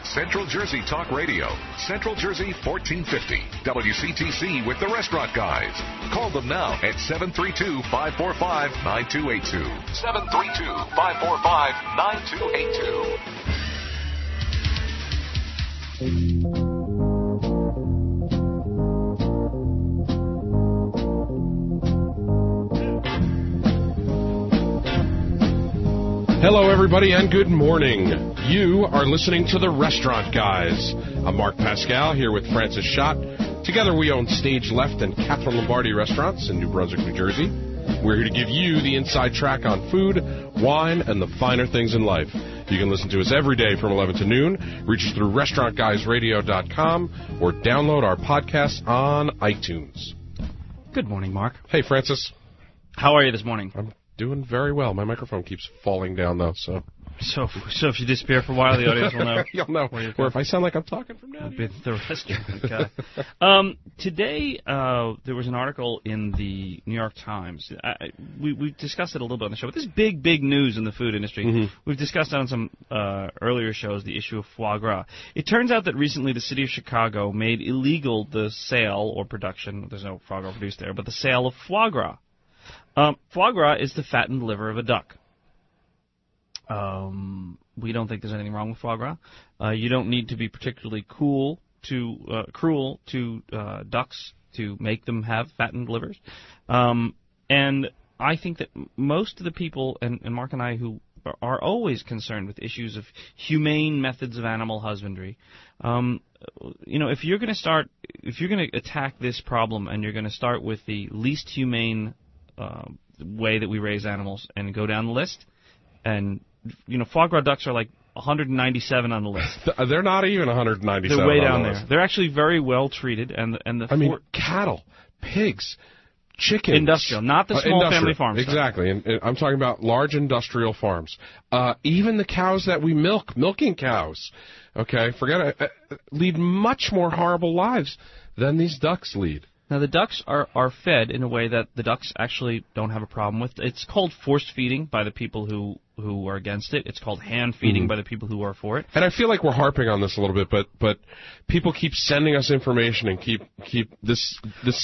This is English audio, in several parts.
Central Jersey Talk Radio, Central Jersey 1450, WCTC with the Restaurant Guys. Call them now at 732-545-9282. 732-545-9282. Hello, everybody, and good morning. You are listening to The Restaurant Guys. I'm Mark Pascal here with Francis Schott. Together we own Stage Left and Catherine Lombardi restaurants in New Brunswick, New Jersey. We're here to give you the inside track on food, wine, and the finer things in life. You can listen to us every day from 11 to noon. Reach us through restaurantguysradio.com or download our podcasts on iTunes. Good morning, Mark. Hey, Francis. How are you this morning? I'm doing very well. My microphone keeps falling down, though, so if you disappear for a while, the audience will know. You'll know. Or if I sound like I'm talking from down here. The restaurant guy. Today, there was an article in the New York Times. We discussed it a little bit on the show, but this is big news in the food industry. Mm-hmm. We've discussed on some earlier shows the issue of foie gras. It turns out that recently the city of Chicago made illegal the sale or production, there's no foie gras produced there, but the sale of foie gras. Foie gras is the fattened liver of a duck. We don't think there's anything wrong with foie gras. You don't need to be particularly cruel to ducks to make them have fattened livers. And I think that most of the people, and Mark and I, who are always concerned with issues of humane methods of animal husbandry, if you're going to attack this problem and you're going to start with the least humane way that we raise animals and go down the list, and foie gras ducks are like 197 on the list. They're not even 197. They're way down there. They're actually very well treated, cattle, pigs, chickens, industrial, not the small family farms. Exactly, and I'm talking about large industrial farms. Even the cows that we milking cows, okay, lead much more horrible lives than these ducks lead. Now, the ducks are fed in a way that the ducks actually don't have a problem with. It's called forced feeding by the people who are against it. It's called hand feeding by the people who are for it. And I feel like we're harping on this a little bit, but people keep sending us information and keep this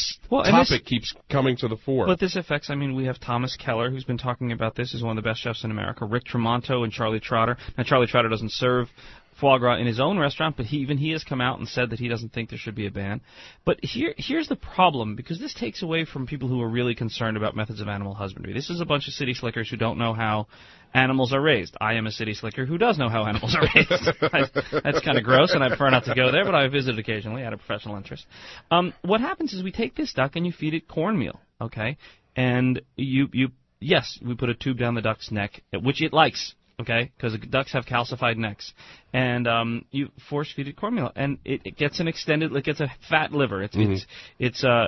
topic keeps coming to the fore. But this affects, we have Thomas Keller, who's been talking about this, is one of the best chefs in America, Rick Tremonto and Charlie Trotter. Now, Charlie Trotter doesn't serve foie gras in his own restaurant, but he has come out and said that he doesn't think there should be a ban. But here's the problem, because this takes away from people who are really concerned about methods of animal husbandry. This is a bunch of city slickers who don't know how animals are raised. I am a city slicker who does know how animals are raised. That's kind of gross, and I prefer not to go there, but I visit occasionally out of professional interest. What happens is we take this duck and you feed it cornmeal, okay? And we put a tube down the duck's neck, which it likes. Okay, because ducks have calcified necks, and you force feed it cornmeal, and it gets a fat liver. It's a natural.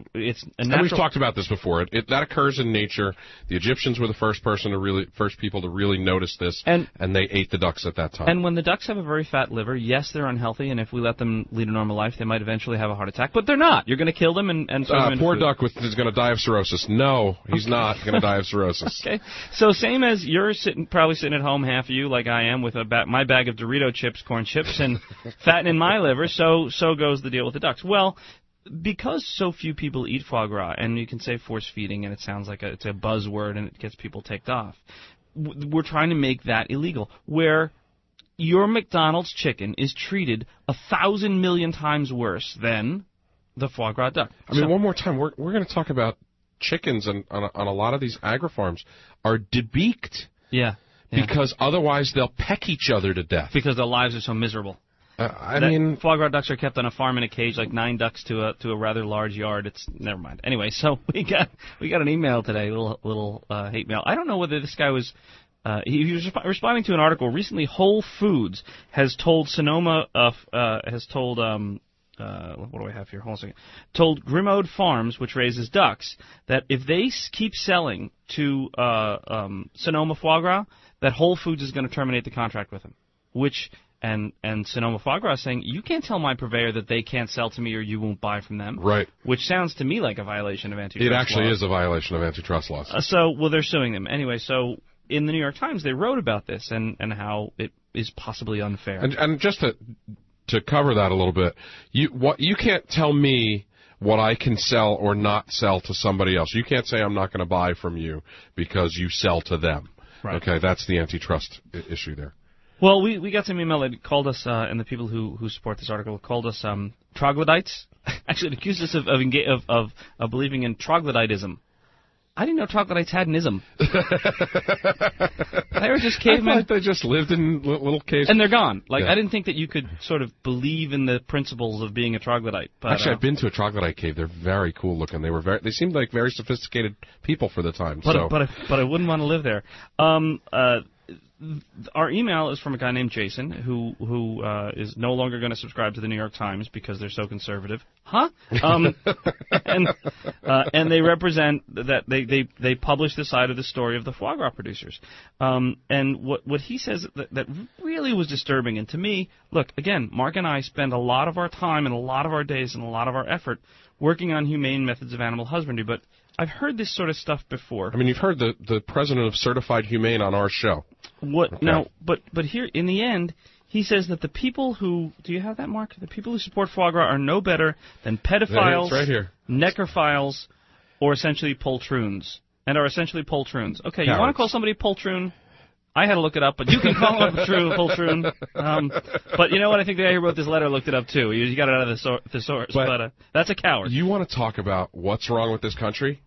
And we've talked about this before. That occurs in nature. The Egyptians were the first people to really notice this, and they ate the ducks at that time. And when the ducks have a very fat liver, yes, they're unhealthy, and if we let them lead a normal life, they might eventually have a heart attack. But they're not. You're going to kill them and throw them in poor food. Duck is going to die of cirrhosis. No, he's not going to die of cirrhosis. Okay, so same as you're probably sitting at home, half of you, like I am, with my bag of Dorito chips, corn chips, and fattening my liver, so goes the deal with the ducks. Well, because so few people eat foie gras, and you can say force feeding, and it sounds like it's a buzzword, and it gets people ticked off, we're trying to make that illegal, where your McDonald's chicken is treated 1,000 million times worse than the foie gras duck. One more time, we're going to talk about chickens on a lot of these agri-farms are debeaked. Yeah. Because otherwise they'll peck each other to death. Because their lives are so miserable. Foie gras ducks are kept on a farm in a cage, like 9 ducks to a rather large yard. Never mind. Anyway, so we got an email today, little hate mail. I don't know whether this guy was. He was responding to an article recently. Whole Foods has told Sonoma what do I have here? Hold on a second. Told Grimaud Farms, which raises ducks, that if they keep selling to Sonoma foie gras, that Whole Foods is going to terminate the contract with them. And Sonoma foie gras is saying, you can't tell my purveyor that they can't sell to me or you won't buy from them. Right. Which sounds to me like a violation of antitrust laws. It actually is a violation of antitrust laws. They're suing them. Anyway, so in the New York Times, they wrote about this and how is possibly unfair. And just to cover that a little bit, you can't tell me what I can sell or not sell to somebody else. You can't say I'm not going to buy from you because you sell to them. Right. Okay, that's the antitrust issue there. Well, we got some email that called us, and the people who support this article called us troglodytes. Actually, it accused us of believing in troglodytism. I didn't know troglodytes had an ism. They were just cavemen. I thought they just lived in little caves. And they're gone. Yeah. I didn't think that you could sort of believe in the principles of being a troglodyte. But, actually, I've been to a troglodyte cave. They're very cool looking. They seemed like very sophisticated people for the time. But I wouldn't want to live there. Our email is from a guy named Jason who is no longer going to subscribe to the New York Times because they're so conservative. Huh? And they represent that they publish the side of the story of the foie gras producers. And what he says that really was disturbing, and to me, look, again, Mark and I spend a lot of our time and a lot of our days and a lot of our effort working on humane methods of animal husbandry, but I've heard this sort of stuff before. I mean, you've heard the president of Certified Humane on our show. What okay. now? But here in the end, he says that the people who do you have that, Mark? The people who support foie gras are no better than pedophiles, right here, necrophiles, or essentially poltroons, and are essentially poltroons. Okay, you want to call somebody poltroon? I had to look it up, but you can call him a poltroon. But you know what? I think the guy who wrote this letter looked it up too. He got it out of the source. But that's a coward. You want to talk about what's wrong with this country?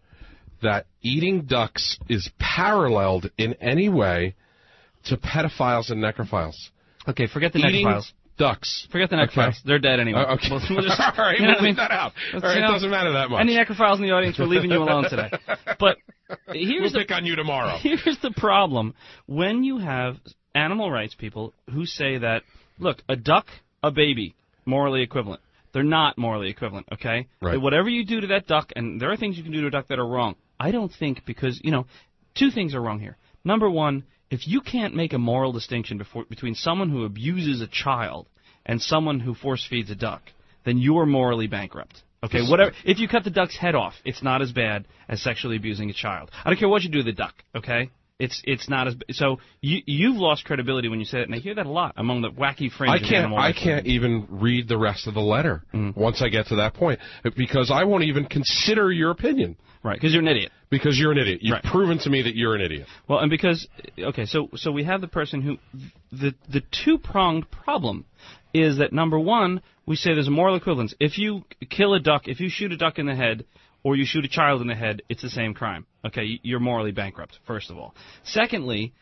That eating ducks is paralleled in any way to pedophiles and necrophiles. Okay, forget the eating necrophiles. Ducks. Forget the necrophiles. Okay. They're dead anyway. Okay. We'll just, all right, we'll leave that out. All right, it doesn't matter that much. Any necrophiles in the audience, we're leaving you alone today. But we'll pick on you tomorrow. Here's the problem. When you have animal rights people who say that, look, a duck, a baby, morally equivalent. They're not morally equivalent, okay? Right. Whatever you do to that duck, and there are things you can do to a duck that are wrong. I don't think because, two things are wrong here. Number one, if you can't make a moral distinction between someone who abuses a child and someone who force feeds a duck, then you're morally bankrupt. Okay, whatever. If you cut the duck's head off, it's not as bad as sexually abusing a child. I don't care what you do to the duck. Okay, it's not as so you've lost credibility when you say that, and I hear that a lot among the wacky fringe. I can't even read the rest of the letter once I get to that point because I won't even consider your opinion. Right, because you're an idiot. Because you're an idiot. You've proven to me that you're an idiot. Well, and because so we have the person who the two-pronged problem is that number one, we say there's a moral equivalence. If you kill a duck, if you shoot a duck in the head, or you shoot a child in the head, it's the same crime. Okay, you're morally bankrupt, first of all. Secondly,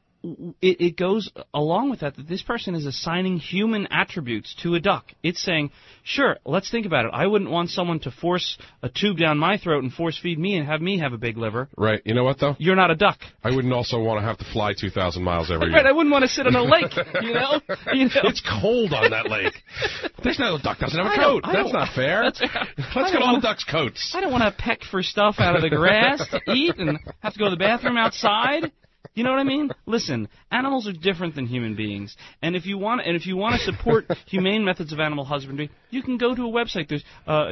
it goes along with that this person is assigning human attributes to a duck. It's saying, sure, let's think about it. I wouldn't want someone to force a tube down my throat and force feed me and have me have a big liver. Right. You know what, though? You're not a duck. I wouldn't also want to have to fly 2,000 miles every year. Right, I wouldn't want to sit on a lake, you know? It's cold on that lake. There's no duck doesn't have a coat. That's not fair. Let's get all the ducks' coats. I don't want to peck for stuff out of the grass to eat and have to go to the bathroom outside. You know what I mean? Listen, animals are different than human beings, and if you want to support humane methods of animal husbandry, you can go to a website. There's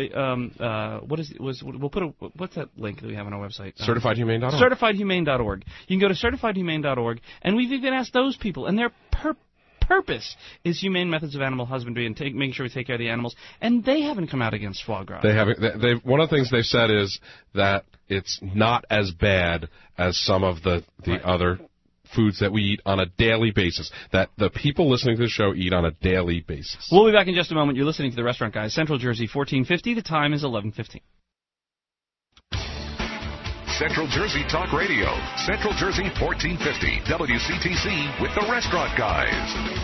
what's that link that we have on our website? CertifiedHumane.org. CertifiedHumane.org. You can go to CertifiedHumane.org, and we've even asked those people, and their purpose is humane methods of animal husbandry and making sure we take care of the animals, and they haven't come out against foie gras. They haven't. One of the things they've said is that it's not as bad as some of the other foods that we eat on a daily basis, that the people listening to the show eat on a daily basis. We'll be back in just a moment. You're listening to The Restaurant Guys, Central Jersey, 1450. The time is 11:15. Central Jersey Talk Radio, Central Jersey 1450, WCTC with The Restaurant Guys.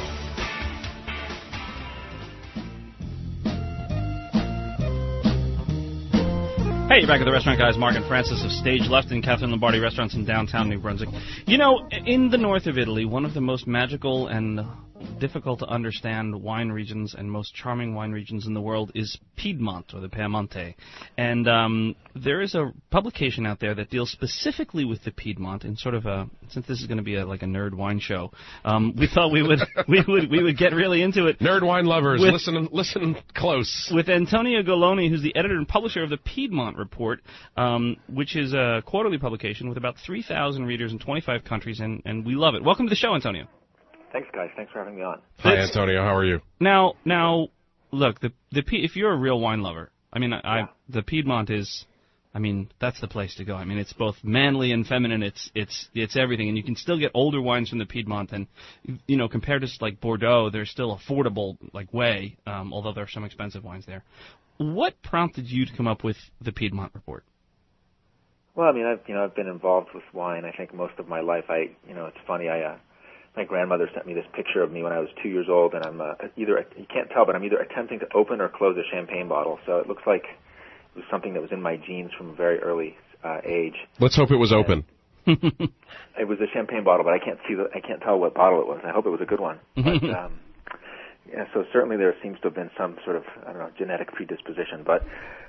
Hey, you're back at The Restaurant Guys. Mark and Francis of Stage Left and Catherine Lombardi Restaurants in downtown New Brunswick. You know, in the north of Italy, one of the most magical and difficult to understand wine regions and most charming wine regions in the world is Piedmont, or the Piemonte. And there is a publication out there that deals specifically with the Piedmont in sort of a, since this is going to be like a nerd wine show, we thought we would get really into it. Nerd wine lovers, listen close. With Antonio Goloni, who's the editor and publisher of the Piedmont Report, which is a quarterly publication with about 3,000 readers in 25 countries, and we love it. Welcome to the show, Antonio. Thanks, guys. Thanks for having me on. Hi, Antonio. How are you? Now, look, if you're a real wine lover, I mean, the Piedmont is, I mean, that's the place to go. I mean, it's both manly and feminine. It's everything, and you can still get older wines from the Piedmont, and compared to like Bordeaux, they're still affordable way, although there are some expensive wines there. What prompted you to come up with the Piedmont Report? Well, I mean, I've been involved with wine, I think, most of my life. It's funny, my grandmother sent me this picture of me when I was 2 years old, and I'm you can't tell, but I'm either attempting to open or close a champagne bottle. So it looks like it was something that was in my genes from a very early age. Let's hope it was open. It was a champagne bottle, but I can't tell what bottle it was. I hope it was a good one. But, yeah, so certainly there seems to have been some sort of, genetic predisposition. But,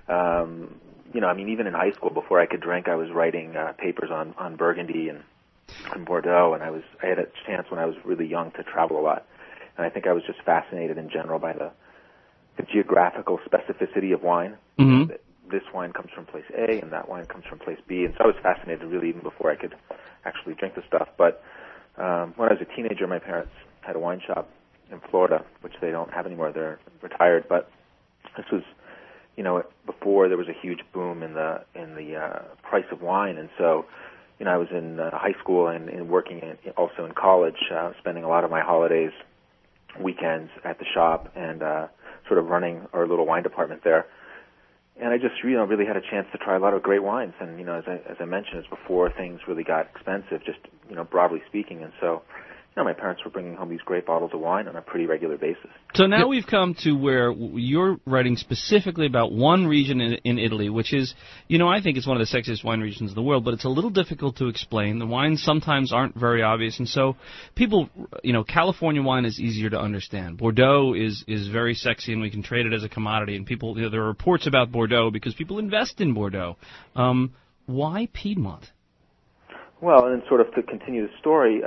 I mean, even in high school, before I could drink, I was writing papers on Burgundy and Bordeaux, and I had a chance when I was really young to travel a lot. And I think I was just fascinated in general by the geographical specificity of wine. Mm-hmm. This wine comes from place A, and that wine comes from place B. And so I was fascinated really even before I could actually drink the stuff. But when I was a teenager, my parents had a wine shop in Florida, which they don't have anymore. They're retired. But this was, before there was a huge boom in the price of wine. And so, I was in high school and working also in college, spending a lot of my holidays, weekends at the shop, and sort of running our little wine department there. And I just, really had a chance to try a lot of great wines. And, as I mentioned, it's before things really got expensive, just, broadly speaking. And so, my parents were bringing home these great bottles of wine on a pretty regular basis. So now we've come to where you're writing specifically about one region in Italy, which is, I think it's one of the sexiest wine regions in the world, but it's a little difficult to explain. The wines sometimes aren't very obvious, and so people, California wine is easier to understand. Bordeaux is very sexy, and we can trade it as a commodity, and people, there are reports about Bordeaux because people invest in Bordeaux. Why Piedmont? Well, and sort of to continue the story,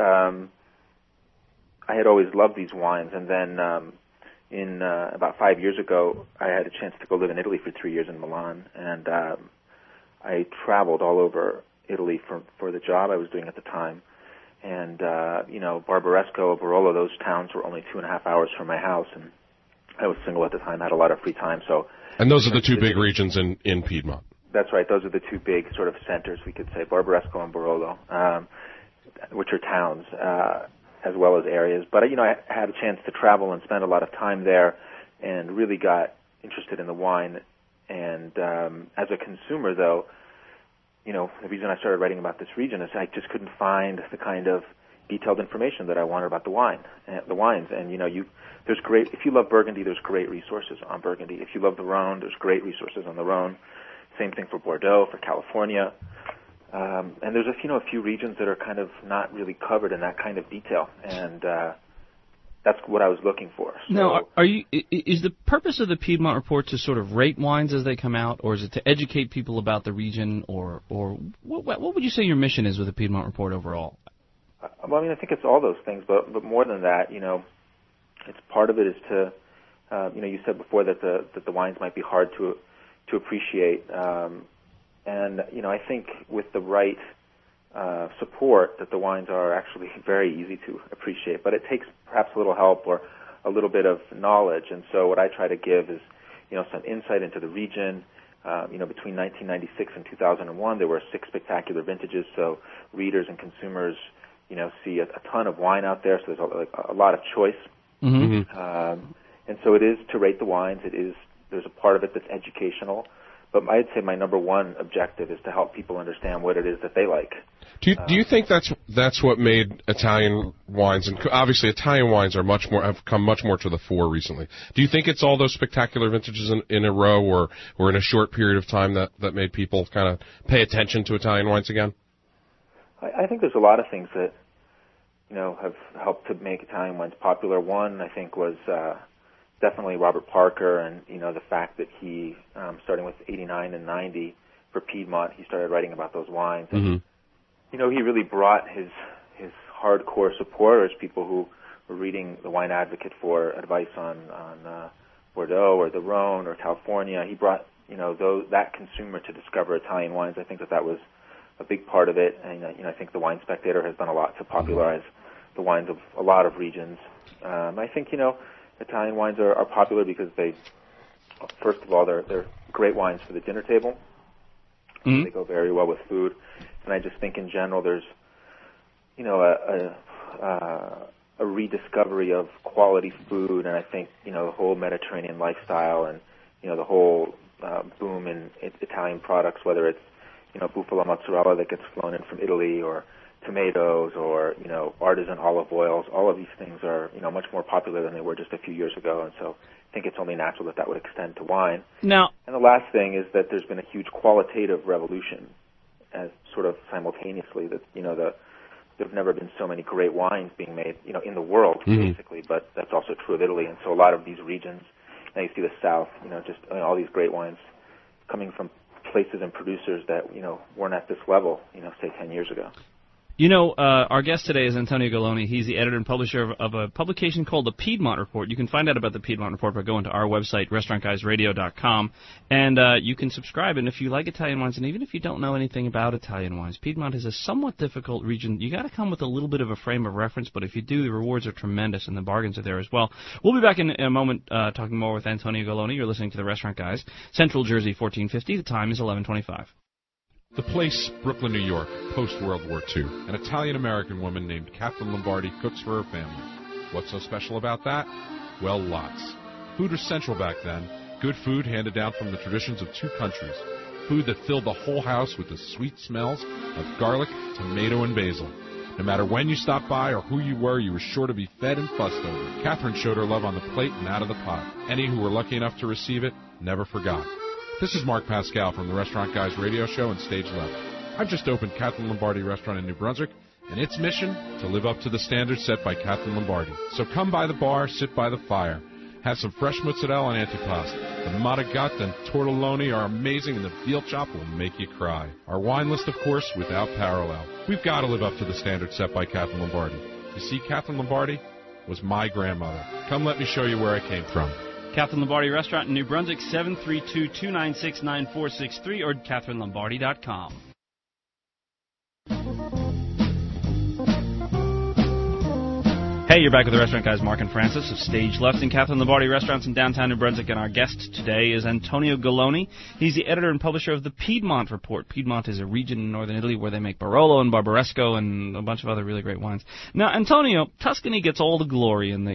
I had always loved these wines, and then about 5 years ago, I had a chance to go live in Italy for 3 years in Milan, and I traveled all over Italy for the job I was doing at the time. And Barbaresco, Barolo, those towns were only 2.5 hours from my house, and I was single at the time, had a lot of free time. And those are the two big regions in Piedmont. That's right. Those are the two big sort of centers, we could say, Barbaresco and Barolo, which are towns. As well as areas. But, I had a chance to travel and spend a lot of time there and really got interested in the wine. And as a consumer, though, the reason I started writing about this region is I just couldn't find the kind of detailed information that I wanted about the wines. And, there's great, if you love Burgundy, there's great resources on Burgundy. If you love the Rhone, there's great resources on the Rhone. Same thing for Bordeaux, for California. And there's a few regions that are kind of not really covered in that kind of detail, and that's what I was looking for. So, now, is the purpose of the Piedmont Report to sort of rate wines as they come out, or is it to educate people about the region, or what would you say your mission is with the Piedmont Report overall? Well, I think it's all those things, but more than that, it's part of it is to, you said before that the wines might be hard to appreciate. And, I think with the right support that the wines are actually very easy to appreciate. But it takes perhaps a little help or a little bit of knowledge. And so what I try to give is, some insight into the region. Between 1996 and 2001, there were 6 spectacular vintages. So readers and consumers, see a ton of wine out there. So there's a lot of choice. Mm-hmm. And so it is to rate the wines. There's a part of it that's educational. But I'd say my number one objective is to help people understand what it is that they like. Do you think that's what made Italian wines, and obviously Italian wines have come much more to the fore recently. Do you think it's all those spectacular vintages in a row or in a short period of time that made people kind of pay attention to Italian wines again? I think there's a lot of things that have helped to make Italian wines popular. One, I think, was definitely Robert Parker, and the fact that he, starting with 89 and 90 for Piedmont, he started writing about those wines. Mm-hmm. And, he really brought his hardcore supporters, people who were reading the Wine Advocate for advice on Bordeaux or the Rhone or California. He brought that consumer to discover Italian wines. I think that was a big part of it, and I think the Wine Spectator has done a lot to popularize the wines of a lot of regions. I think, Italian wines are popular because first of all, they're great wines for the dinner table. Mm-hmm. They go very well with food. And I just think in general there's, a rediscovery of quality food, and I think, the whole Mediterranean lifestyle and, the whole boom in Italian products, whether it's, Bufala mozzarella that gets flown in from Italy, or tomatoes, or, artisan olive oils. All of these things are, much more popular than they were just a few years ago, and so I think it's only natural that would extend to wine. Now, and the last thing is that there's been a huge qualitative revolution, as sort of simultaneously, that, there've never been so many great wines being made, in the world, basically, but that's also true of Italy, and so a lot of these regions, now you see the South, just all these great wines coming from places and producers that, weren't at this level, say 10 years ago. Our guest today is Antonio Galloni. He's the editor and publisher of a publication called The Piedmont Report. You can find out about The Piedmont Report by going to our website, restaurantguysradio.com, and you can subscribe. And if you like Italian wines, and even if you don't know anything about Italian wines, Piedmont is a somewhat difficult region. You got to come with a little bit of a frame of reference, but if you do, the rewards are tremendous, and the bargains are there as well. We'll be back in a moment talking more with Antonio Galloni. You're listening to The Restaurant Guys, Central Jersey, 1450. The time is 11:25. The place, Brooklyn, New York, post-World War II. An Italian-American woman named Catherine Lombardi cooks for her family. What's so special about that? Well, lots. Food was central back then. Good food handed down from the traditions of two countries. Food that filled the whole house with the sweet smells of garlic, tomato, and basil. No matter when you stopped by or who you were sure to be fed and fussed over. Catherine showed her love on the plate and out of the pot. Any who were lucky enough to receive it never forgot. This is Mark Pascal from the Restaurant Guys radio show and Stage Left. I've just opened Catherine Lombardi Restaurant in New Brunswick, and its mission, to live up to the standards set by Catherine Lombardi. So come by the bar, sit by the fire. Have some fresh mozzarella and antipasto. The matagat and tortelloni are amazing, and the veal chop will make you cry. Our wine list, of course, without parallel. We've got to live up to the standards set by Catherine Lombardi. You see, Catherine Lombardi was my grandmother. Come let me show you where I came from. Catherine Lombardi Restaurant in New Brunswick, 732-296-9463 or CatherineLombardi.com. Hey, you're back with the Restaurant Guys, Mark and Francis of Stage Left and Catherine Lombardi Restaurants in downtown New Brunswick, and our guest today is Antonio Galloni. He's the editor and publisher of the Piedmont Report. Piedmont is a region in northern Italy where they make Barolo and Barbaresco and a bunch of other really great wines. Now, Antonio, Tuscany gets all the glory in the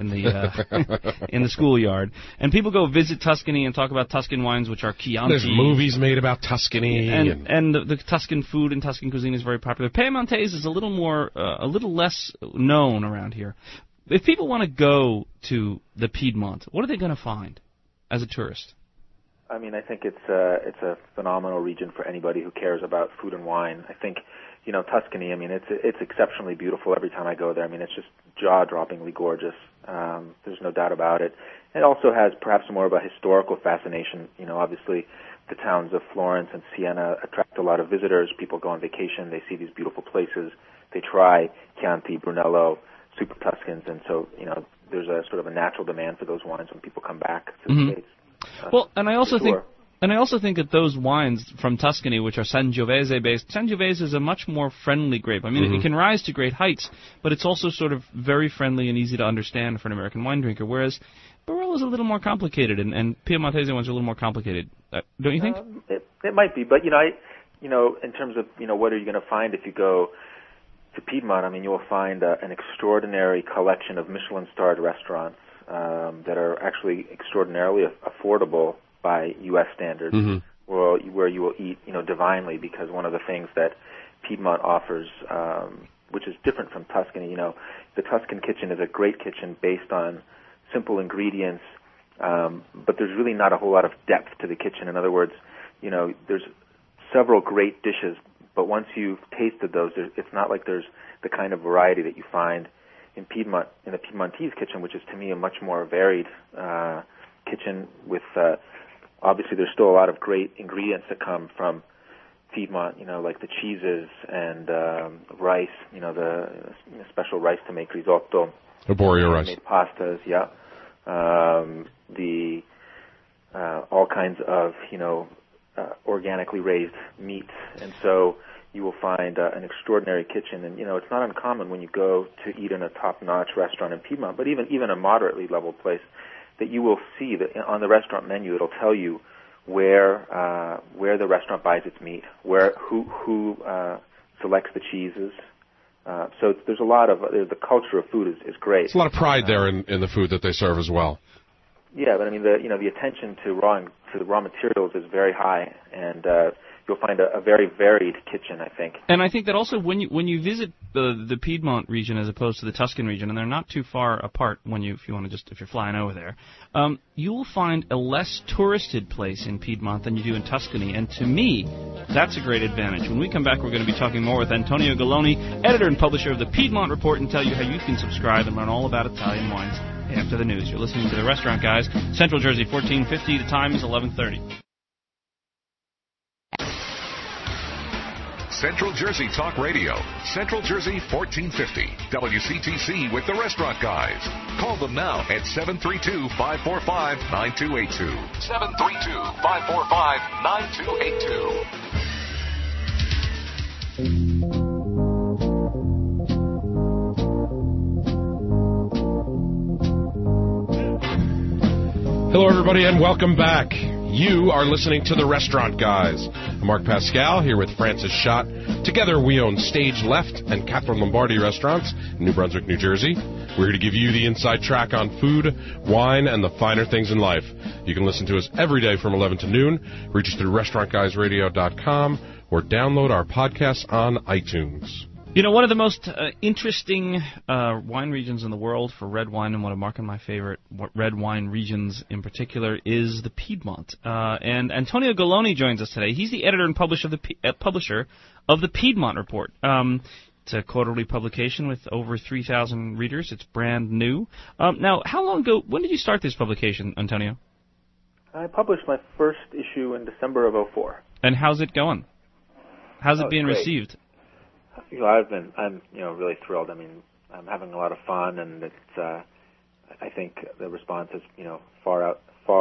in the schoolyard, and people go visit Tuscany and talk about Tuscan wines, which are Chianti. There's movies made about Tuscany, and the Tuscan food and Tuscan cuisine is very popular. Piemontese is a little less known around here. If people want to go to the Piedmont, what are they going to find as a tourist? I mean, I think it's a phenomenal region for anybody who cares about food and wine. I think, Tuscany, I mean, it's exceptionally beautiful every time I go there. I mean, it's just jaw-droppingly gorgeous. There's no doubt about it. It also has perhaps more of a historical fascination. Obviously, the towns of Florence and Siena attract a lot of visitors. People go on vacation. They see these beautiful places. They try Chianti, Brunello, Super Tuscans, and so, there's a sort of a natural demand for those wines when people come back to the States. Well, and I also think that those wines from Tuscany, which are Sangiovese based, Sangiovese is a much more friendly grape. I mean, it can rise to great heights, but it's also sort of very friendly and easy to understand for an American wine drinker, whereas Barolo is a little more complicated, and Piemontese wines are a little more complicated. Don't you think? It might be, but, in terms of, what are you going to find if you go to Piedmont? I mean, you will find an extraordinary collection of Michelin-starred restaurants that are actually extraordinarily affordable by U.S. standards, where you will eat, divinely, because one of the things that Piedmont offers, which is different from Tuscany, the Tuscan kitchen is a great kitchen based on simple ingredients, but there's really not a whole lot of depth to the kitchen. In other words, there's several great dishes, but once you've tasted those, it's not like there's the kind of variety that you find in Piedmont, in the Piedmontese kitchen, which is to me a much more varied kitchen with, obviously there's still a lot of great ingredients that come from Piedmont, like the cheeses and rice, the special rice to make risotto. Arborio rice. Made pastas, yeah. All kinds of, organically raised meats. And so, you will find an extraordinary kitchen. And, it's not uncommon when you go to eat in a top-notch restaurant in Piedmont, but even a moderately leveled place, that you will see that on the restaurant menu it'll tell you where the restaurant buys its meat, who selects the cheeses. So there's a lot of the culture of food is great. There's a lot of pride there in the food that they serve as well. Yeah, but I mean the attention to the raw materials is very high, and you'll find a very varied kitchen, I think. And I think that also when you visit the Piedmont region as opposed to the Tuscan region, and they're not too far apart if you're flying over there, you will find a less touristed place in Piedmont than you do in Tuscany. And to me, that's a great advantage. When we come back, we're going to be talking more with Antonio Galloni, editor and publisher of the Piedmont Report, and tell you how you can subscribe and learn all about Italian wines after the news. You're listening to The Restaurant Guys, Central Jersey 1450. The time is 11:30. Central Jersey Talk Radio, Central Jersey 1450, WCTC with the Restaurant Guys. Call them now at 732-545-9282. 732-545-9282. Hello, everybody, and welcome back. You are listening to The Restaurant Guys. I'm Mark Pascal here with Francis Schott. Together, we own Stage Left and Catherine Lombardi restaurants in New Brunswick, New Jersey. We're here to give you the inside track on food, wine, and the finer things in life. You can listen to us every day from 11 to noon. Reach us through restaurantguysradio.com or download our podcasts on iTunes. One of the most interesting wine regions in the world for red wine, and one of Mark and my favorite red wine regions in particular, is the Piedmont. And Antonio Galloni joins us today. He's the editor and publisher of the Piedmont Report. It's a quarterly publication with over 3,000 readers. It's brand new. Now, how long ago, when did you start this publication, Antonio? I published my first issue in December of 2004. And how's it going? How's it being received? I'm really thrilled. I mean, I'm having a lot of fun, and it's I think the response is far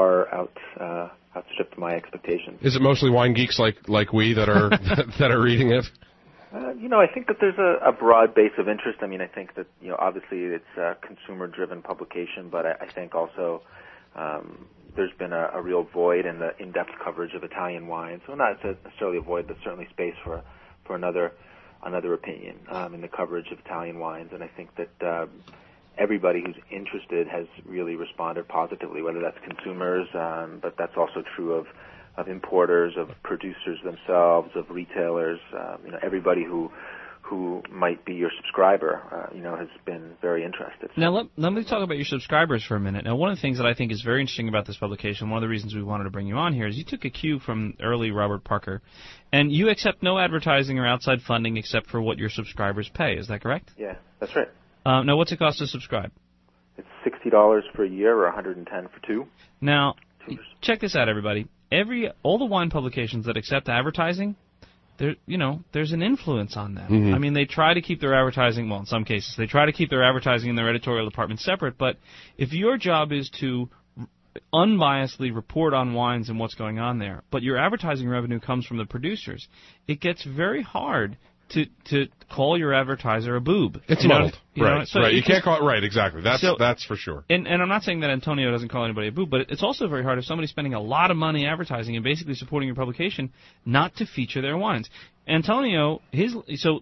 outstripped my expectations. Is it mostly wine geeks like we that are that are reading it? I think that there's a broad base of interest. I mean, I think that obviously it's a consumer-driven publication, but I think also there's been a real void in the in-depth coverage of Italian wine. So not necessarily a void, but certainly space for another opinion in the coverage of Italian wines, and I think that everybody who's interested has really responded positively, whether that's consumers, but that's also true of importers, of producers themselves, of retailers. Everybody who might be your subscriber, has been very interested. Now, let me talk about your subscribers for a minute. Now, one of the things that I think is very interesting about this publication, one of the reasons we wanted to bring you on here, is you took a cue from early Robert Parker, and you accept no advertising or outside funding except for what your subscribers pay. Is that correct? Yeah, that's right. Now, what's it cost to subscribe? It's $60 for a year or $110 for two. Now, check this out, everybody. All the wine publications that accept advertising, there's an influence on them. Mm-hmm. I mean, they try to keep their advertising, well, in some cases, they try to keep their advertising and their editorial department separate, but if your job is to unbiasedly report on wines and what's going on there, but your advertising revenue comes from the producers, it gets very hard to call your advertiser a boob. It's muddled. Right. So right. You can't call it right, exactly. That's for sure. And I'm not saying that Antonio doesn't call anybody a boob, but it's also very hard if somebody's spending a lot of money advertising and basically supporting your publication not to feature their wines. Antonio, the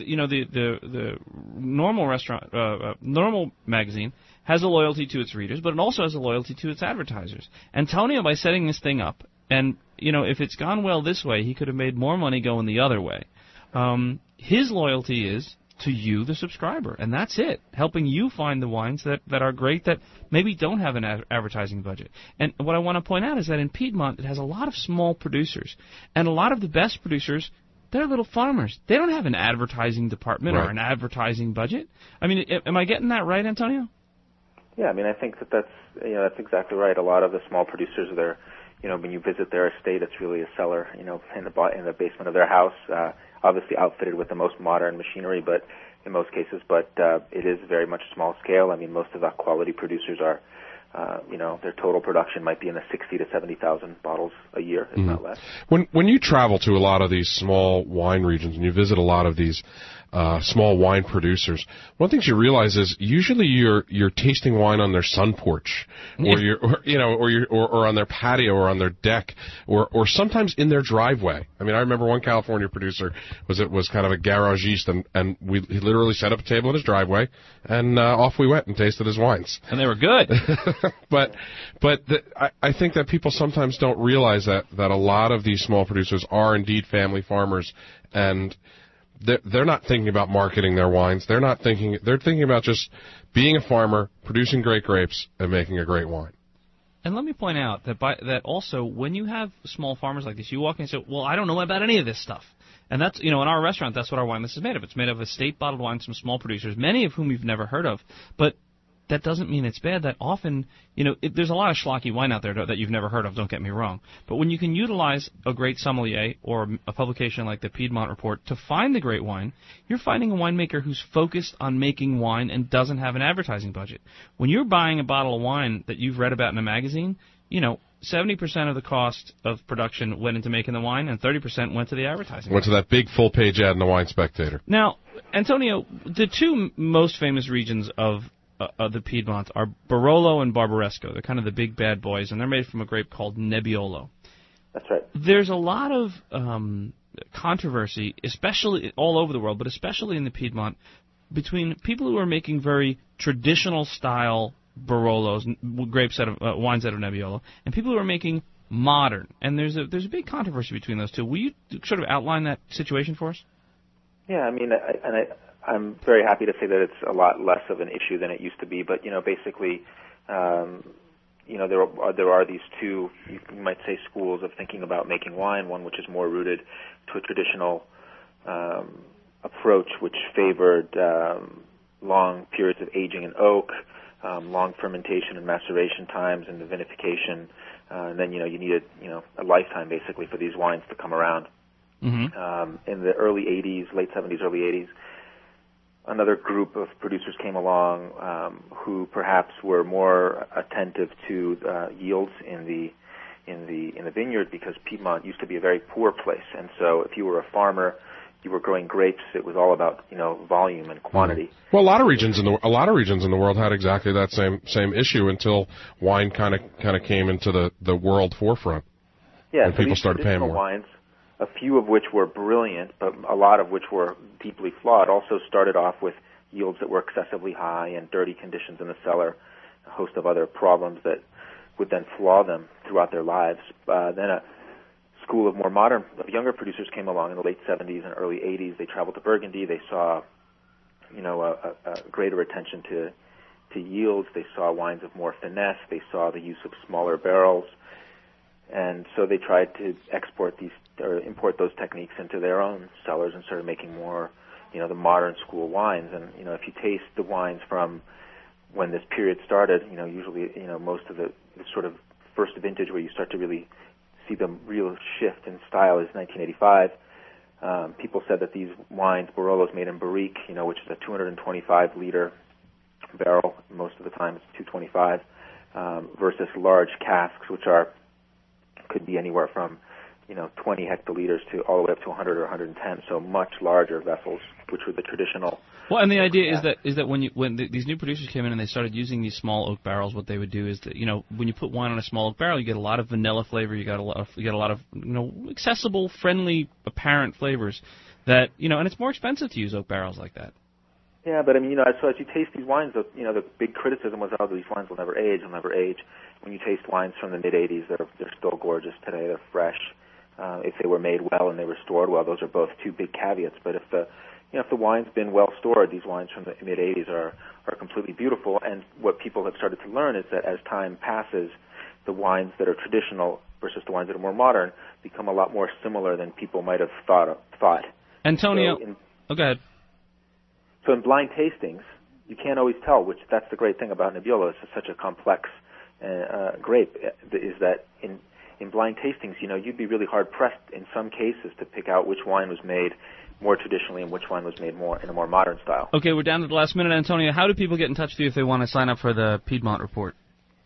normal restaurant, normal magazine has a loyalty to its readers, but it also has a loyalty to its advertisers. Antonio, by setting this thing up, and if it's gone well this way, he could have made more money going the other way. His loyalty is to you, the subscriber, and that's it, helping you find the wines that are great that maybe don't have an advertising budget. And what I want to point out is that in Piedmont, it has a lot of small producers, and a lot of the best producers, they're little farmers. They don't have an advertising department or an advertising budget. I mean, am I getting that right, Antonio? Yeah, I mean, I think that's exactly right. A lot of the small producers, they're, when you visit their estate, it's really a cellar, in the basement of their house, obviously outfitted with the most modern machinery, but in most cases, it is very much small scale. I mean, most of the quality producers are their total production might be in the 60 to 70,000 bottles a year, if not less. When you travel to a lot of these small wine regions and you visit a lot of these small wine producers, one thing you realize is usually you're tasting wine on their sun porch, or on their patio, or on their deck, or sometimes in their driveway. I mean, I remember one California producer was kind of a garagiste, and he literally set up a table in his driveway, and off we went and tasted his wines. And they were good. But I think that people sometimes don't realize that a lot of these small producers are indeed family farmers, and they're not thinking about marketing their wines. They're thinking about just being a farmer, producing great grapes, and making a great wine. And let me point out that also when you have small farmers like this, you walk in and say, well, I don't know about any of this stuff. And that's, in our restaurant, that's what our wine list is made of. It's made of estate bottled wines from small producers, many of whom you've never heard of. But that doesn't mean it's bad. That often, there's a lot of schlocky wine out there that you've never heard of, don't get me wrong. But when you can utilize a great sommelier or a publication like the Piedmont Report to find the great wine, you're finding a winemaker who's focused on making wine and doesn't have an advertising budget. When you're buying a bottle of wine that you've read about in a magazine, 70% of the cost of production went into making the wine, and 30% went to the advertising. Went to that big full-page ad in the Wine Spectator. Now, Antonio, the two most famous regions of the Piedmont are Barolo and Barbaresco. They're kind of the big bad boys, and they're made from a grape called Nebbiolo. That's right. There's a lot of controversy, especially all over the world, but especially in the Piedmont, between people who are making very traditional style Barolos, wines out of Nebbiolo, and people who are making modern. And there's a big controversy between those two. Will you sort of outline that situation for us? Yeah, I mean, I'm very happy to say that it's a lot less of an issue than it used to be. But basically, there are these two, you might say, schools of thinking about making wine. One which is more rooted to a traditional approach, which favored long periods of aging in oak, long fermentation and maceration times, and the vinification. And then you needed a lifetime basically for these wines to come around. Mm-hmm. In the early 80s, late 70s, early 80s. Another group of producers came along who perhaps were more attentive to yields in the vineyard, because Piedmont used to be a very poor place, and so if you were a farmer, you were growing grapes, it was all about volume and quantity. Well, a lot of regions in the world had exactly that same issue until wine kind of came into the world forefront. Yeah, and people started paying more. Wines, a few of which were brilliant, but a lot of which were deeply flawed, also started off with yields that were excessively high and dirty conditions in the cellar, a host of other problems that would then flaw them throughout their lives. Then a school of more modern, younger producers came along in the late 70s and early 80s. They traveled to Burgundy. They saw, a greater attention to yields. They saw wines of more finesse. They saw the use of smaller barrels. And so they tried to import those techniques into their own cellars and started making more, the modern school wines. And, if you taste the wines from when this period started, usually, most of the sort of first vintage where you start to really see the real shift in style is 1985. People said that these wines, Barolos made in Barrique, which is a 225-liter barrel, most of the time it's 225, versus large casks, which could be anywhere from 20 hectoliters to all the way up to 100 or 110, so much larger vessels, which were the traditional. Well, and the idea is that when these new producers came in and they started using these small oak barrels, what they would do is that when you put wine on a small oak barrel, you get a lot of vanilla flavor, you get a lot of accessible, friendly, apparent flavors that and it's more expensive to use oak barrels like that. Yeah, but so as you taste these wines, the big criticism was, these wines will never age, When you taste wines from the mid-'80s, they're still gorgeous today. They're fresh. If they were made well and they were stored well, those are both two big caveats. But if the wine's been well stored, these wines from the mid-'80s are completely beautiful. And what people have started to learn is that as time passes, the wines that are traditional versus the wines that are more modern become a lot more similar than people might have thought. Antonio, go ahead. So in blind tastings, you can't always tell which. That's the great thing about Nebbiolo. It's such a complex grape. Is that in blind tastings, you'd be really hard pressed in some cases to pick out which wine was made more traditionally and which wine was made more in a more modern style. Okay, we're down to the last minute, Antonio. How do people get in touch with you if they want to sign up for the Piedmont Report?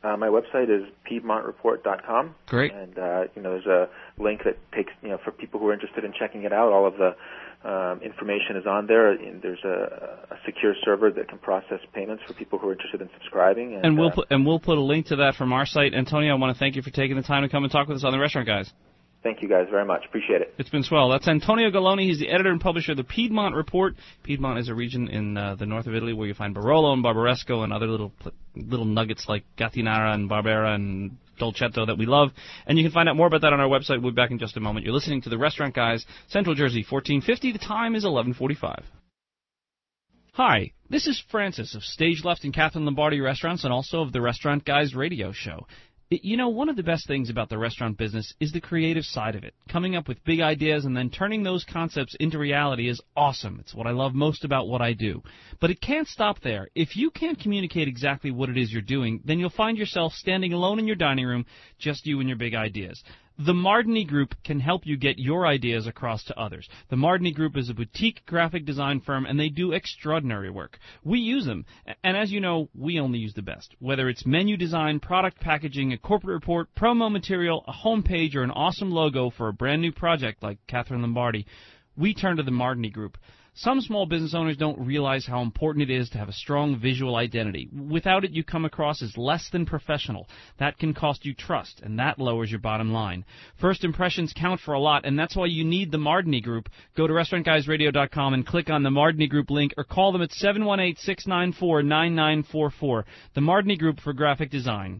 My website is PiedmontReport.com. Great. And, there's a link that takes, for people who are interested in checking it out. All of the information is on there. And there's a secure server that can process payments for people who are interested in subscribing. And we'll put a link to that from our site. Antonio, I want to thank you for taking the time to come and talk with us on the Restaurant Guys. Thank you guys very much. Appreciate it. It's been swell. That's Antonio Galloni. He's the editor and publisher of the Piedmont Report. Piedmont is a region in the north of Italy where you find Barolo and Barbaresco and other little nuggets like Gattinara and Barbera and Dolcetto that we love. And you can find out more about that on our website. We'll be back in just a moment. You're listening to the Restaurant Guys, Central Jersey, 1450. The time is 11:45. Hi, this is Francis of Stage Left and Catherine Lombardi Restaurants and also of the Restaurant Guys radio show. One of the best things about the restaurant business is the creative side of it. Coming up with big ideas and then turning those concepts into reality is awesome. It's what I love most about what I do. But it can't stop there. If you can't communicate exactly what it is you're doing, then you'll find yourself standing alone in your dining room, just you and your big ideas. The Mardini Group can help you get your ideas across to others. The Mardini Group is a boutique graphic design firm, and they do extraordinary work. We use them, and as you know, we only use the best. Whether it's menu design, product packaging, a corporate report, promo material, a homepage, or an awesome logo for a brand new project like Catherine Lombardi, we turn to the Mardini Group. Some small business owners don't realize how important it is to have a strong visual identity. Without it, you come across as less than professional. That can cost you trust, and that lowers your bottom line. First impressions count for a lot, and that's why you need the Mardini Group. Go to restaurantguysradio.com and click on the Mardini Group link, or call them at 718-694-9944. The Mardini Group for graphic design,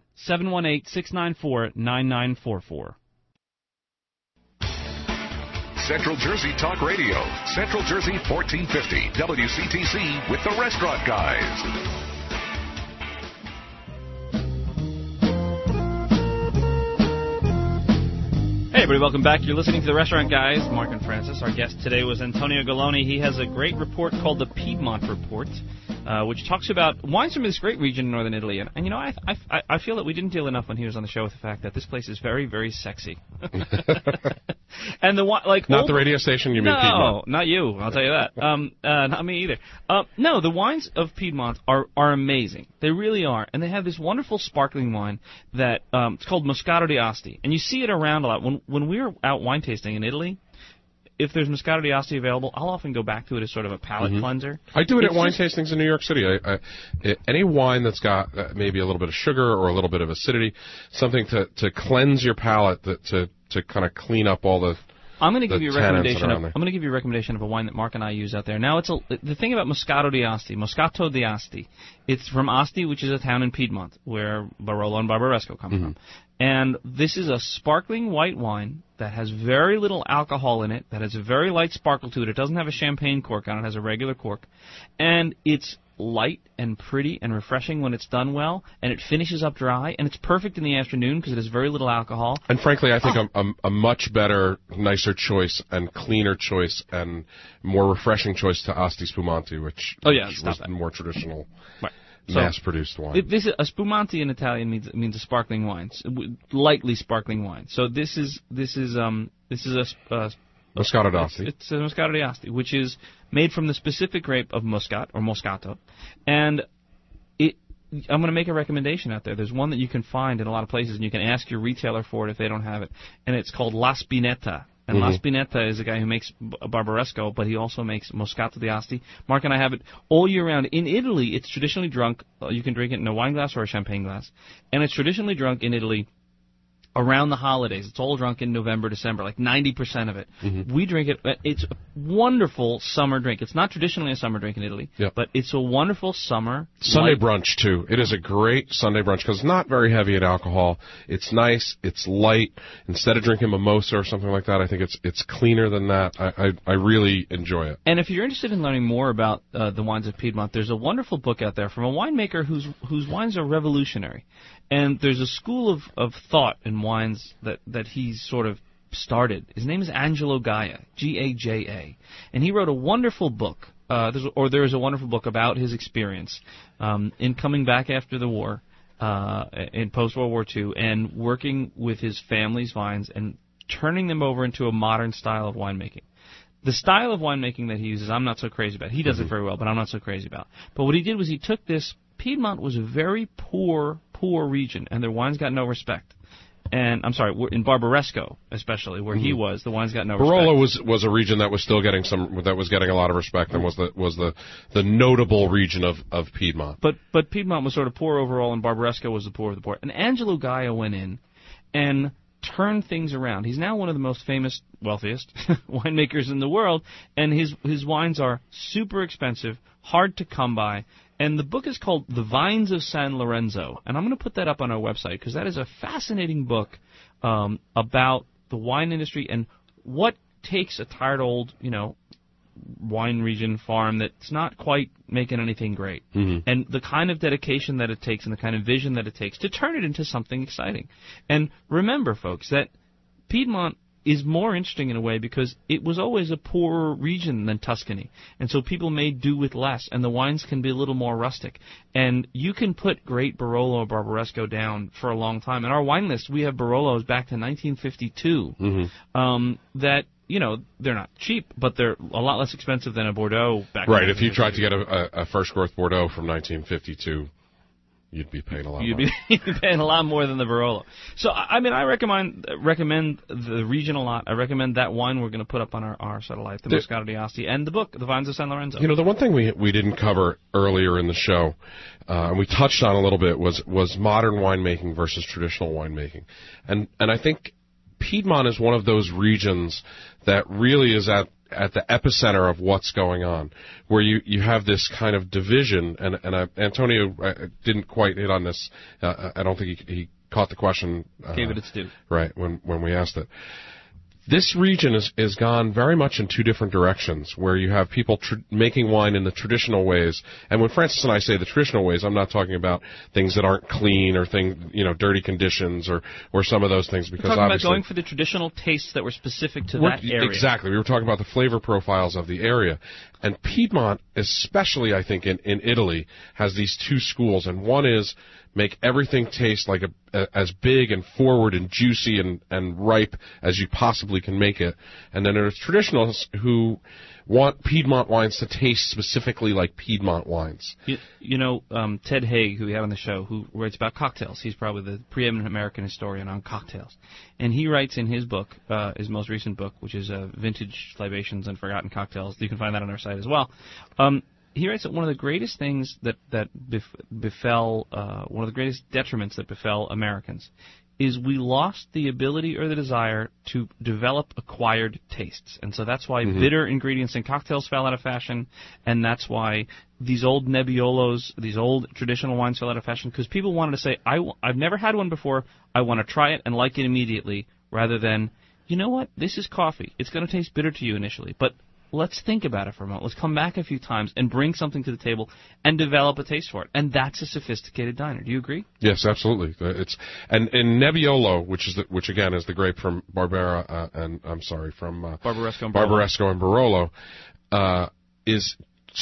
718-694-9944. Central Jersey Talk Radio, Central Jersey 1450, WCTC with the Restaurant Guys. Hey everybody, welcome back. You're listening to the Restaurant Guys, Mark and Francis. Our guest today was Antonio Galloni. He has a great report called the Piedmont Report, which talks about wines from this great region in northern Italy. And I feel that we didn't deal enough when he was on the show with the fact that this place is very, very sexy. And not the radio station, you mean Piedmont? No, not you. I'll tell you that. Not me either. No, the wines of Piedmont are amazing. They really are, and they have this wonderful sparkling wine that it's called Moscato d'Asti, and you see it around a lot. When we're out wine tasting in Italy, if there's Moscato d'Asti available, I'll often go back to it as sort of a palate cleanser. I do it at wine tastings in New York City. Any wine that's got maybe a little bit of sugar or a little bit of acidity, something to cleanse your palate, to kind of clean up all the. I'm going to give you a recommendation. I'm going to give you a recommendation of a wine that Mark and I use out there. Now, the thing about Moscato d'Asti, it's from Asti, which is a town in Piedmont where Barolo and Barbaresco come from. And this is a sparkling white wine that has very little alcohol in it, that has a very light sparkle to it. It doesn't have a champagne cork on it. It has a regular cork. And it's light and pretty and refreshing when it's done well, and it finishes up dry, and it's perfect in the afternoon because it has very little alcohol. And frankly, I think a much better, nicer choice and cleaner choice and more refreshing choice to Asti Spumante, which was more traditional. Right. Mass-produced wine. A spumante in Italian means a sparkling wine, lightly sparkling wine. So this is a Moscato d'Asti. It's a Moscato d'Asti, which is made from the specific grape of Muscat or Moscato, and I'm going to make a recommendation out there. There's one that you can find in a lot of places, and you can ask your retailer for it if they don't have it, and it's called La Spinetta. And La Spinetta is a guy who makes Barbaresco, but he also makes Moscato d'Asti. Mark and I have it all year round. In Italy, it's traditionally drunk. You can drink it in a wine glass or a champagne glass. And it's traditionally drunk in Italy around the holidays. It's all drunk in November, December, like 90% of it. We drink it. It's a wonderful summer drink. It's not traditionally a summer drink in Italy, but it's a wonderful summer. Sunday brunch, too. It is a great Sunday brunch because it's not very heavy in alcohol. It's nice. It's light. Instead of drinking mimosa or something like that, I think it's cleaner than that. I really enjoy it. And if you're interested in learning more about the wines of Piedmont, there's a wonderful book out there from a winemaker whose wines are revolutionary. And there's a school of thought in wines that he's sort of started. His name is Angelo Gaja, Gaja. And he wrote a wonderful book, there is a wonderful book about his experience in coming back after the war, in post-World War II, and working with his family's vines and turning them over into a modern style of winemaking. The style of winemaking that he uses, I'm not so crazy about. He does it very well, but I'm not so crazy about. But what he did was he took this. Piedmont was a very poor poor region, and their wines got no respect. And I'm sorry, in Barbaresco especially, where he was, the wines got no Barolo respect. was a region that was still getting getting a lot of respect, and was the notable region of Piedmont. But Piedmont was sort of poor overall, and Barbaresco was the poor of the poor. And Angelo Gaia went in and turned things around. He's now one of the most famous, wealthiest winemakers in the world, and his wines are super expensive, hard to come by. And the book is called The Vines of San Lorenzo, and I'm going to put that up on our website because that is a fascinating book about the wine industry and what takes a tired old, wine region farm that's not quite making anything great, and the kind of dedication that it takes and the kind of vision that it takes to turn it into something exciting. And remember, folks, that Piedmont is more interesting in a way because it was always a poorer region than Tuscany. And so people may do with less, and the wines can be a little more rustic. And you can put great Barolo or Barbaresco down for a long time. In our wine list, we have Barolos back to 1952 that, they're not cheap, but they're a lot less expensive than a Bordeaux back then. Right, if you tried to get a first growth Bordeaux from 1952... you'd be paying a lot more. You'd be paying a lot more than the Barolo. So, I recommend the region a lot. I recommend that wine we're going to put up on our satellite, the Moscato d'Asti, and the book, The Vines of San Lorenzo. The one thing we didn't cover earlier in the show, and we touched on a little bit, was modern winemaking versus traditional winemaking. And I think Piedmont is one of those regions that really is at the epicenter of what's going on, where you have this kind of division, and Antonio didn't quite hit on this. I don't think he caught the question. Gave it its due. Right, when we asked it. This region is gone very much in two different directions, where you have people making wine in the traditional ways. And when Francis and I say the traditional ways, I'm not talking about things that aren't clean or dirty conditions or some of those things. Because we're talking obviously, about going for the traditional tastes that were specific to that area. Exactly. We were talking about the flavor profiles of the area. And Piedmont, especially I think in Italy, has these two schools. And one is make everything taste like as big and forward and juicy and ripe as you possibly can make it. And then there's traditionalists who want Piedmont wines to taste specifically like Piedmont wines. Ted Haig, who we had on the show, who writes about cocktails. He's probably the preeminent American historian on cocktails. And he writes in his book, his most recent book, which is Vintage Libations and Forgotten Cocktails. You can find that on our site as well. He writes that one of the greatest things that befell, one of the greatest detriments that befell Americans is we lost the ability or the desire to develop acquired tastes. And so that's why bitter ingredients in cocktails fell out of fashion, and that's why these old Nebbiolos, these old traditional wines fell out of fashion, because people wanted to say, I've never had one before, I want to try it and like it immediately, rather than, you know what, this is coffee. It's going to taste bitter to you initially, but let's think about it for a moment. Let's come back a few times and bring something to the table and develop a taste for it. And that's a sophisticated diner. Do you agree? Yes, absolutely. And Nebbiolo, which again is the grape from Barbaresco and Barolo, is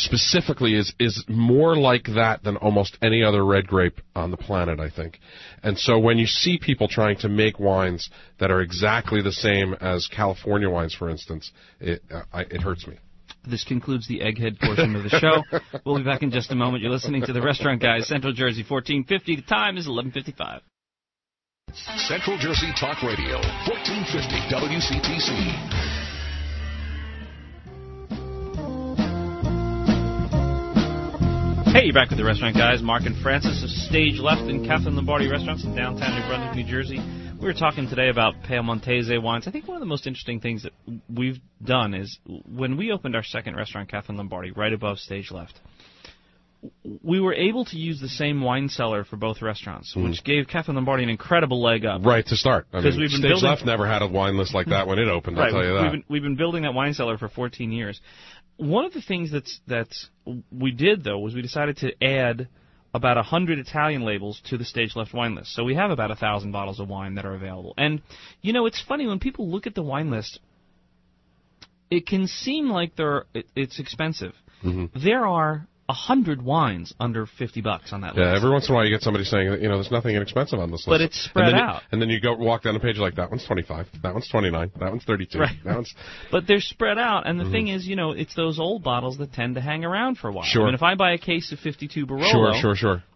more like that than almost any other red grape on the planet, I think. And so when you see people trying to make wines that are exactly the same as California wines, for instance, it hurts me. This concludes the egghead portion of the show. We'll be back in just a moment. You're listening to the Restaurant Guys, Central Jersey, 1450. The time is 11:55. Central Jersey Talk Radio, 1450 WCTC. Hey, you're back with the Restaurant Guys. Mark and Francis of Stage Left in Catherine Lombardi Restaurants in downtown New Brunswick, New Jersey. We were talking today about Piemontese wines. I think one of the most interesting things that we've done is when we opened our second restaurant, Catherine Lombardi, right above Stage Left, we were able to use the same wine cellar for both restaurants, which gave Catherine Lombardi an incredible leg up. Right, to start. Because we've been Stage Left never had a wine list like that when it opened, I'll tell you that. We've been building that wine cellar for 14 years. One of the things that we did, though, was we decided to add about 100 Italian labels to the Stage Left wine list. So we have about 1,000 bottles of wine that are available. And, it's funny, when people look at the wine list, it can seem like it's expensive. There are 100 wines under $50 on that list. Yeah, every once in a while you get somebody saying, there's nothing inexpensive on this list. But it's spread out. And then you walk down the page like, that one's 25, that one's 29, that one's 32, right. That one's... But they're spread out, and the thing is, it's those old bottles that tend to hang around for a while. Sure. I mean, if I buy a case of 52 Barolo... Sure.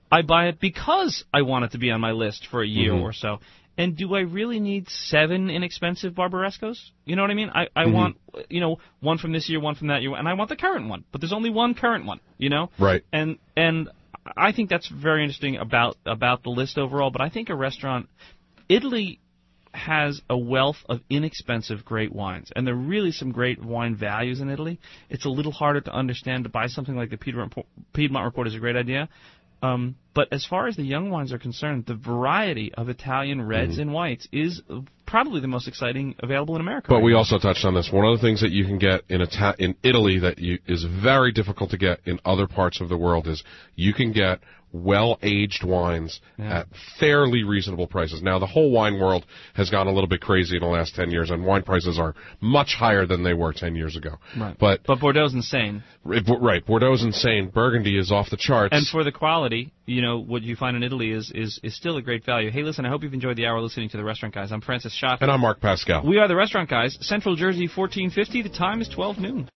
I buy it because I want it to be on my list for a year or so. And do I really need 7 inexpensive Barbarescos? You know what I mean? I want, one from this year, one from that year, and I want the current one. But there's only one current one, Right. And I think that's very interesting about the list overall. But I think a restaurant, Italy has a wealth of inexpensive great wines, and there are really some great wine values in Italy. It's a little harder to understand. To buy something like the Piedmont Report is a great idea. But as far as the young wines are concerned, the variety of Italian reds and whites is probably the most exciting available in America. But we also touched on this. One of the things that you can get in Italy that is very difficult to get in other parts of the world is you can get well-aged wines at fairly reasonable prices. Now, the whole wine world has gone a little bit crazy in the last 10 years, and wine prices are much higher than they were 10 years ago. Right. But Bordeaux's insane. Right. Bordeaux's insane. Burgundy is off the charts. And for the quality, what you find in Italy is still a great value. Hey, listen, I hope you've enjoyed the hour listening to The Restaurant Guys. I'm Francis Schott. And I'm Mark Pascal. We are The Restaurant Guys, Central Jersey 1450. The time is 12 noon.